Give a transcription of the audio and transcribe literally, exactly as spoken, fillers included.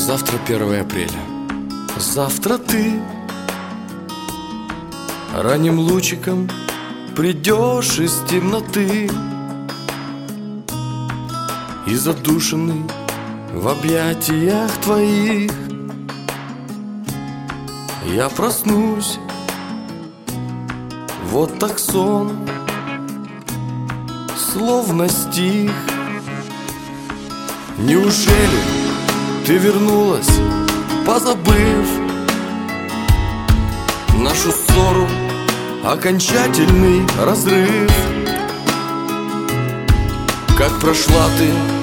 Завтра первое апреля. Завтра ты ранним лучиком придешь из темноты, и задушенный в объятиях твоих я проснусь. Вот так сон, словно стих. Неужели ты вернулась, позабыв нашу ссору, окончательный разрыв? Как прошла ты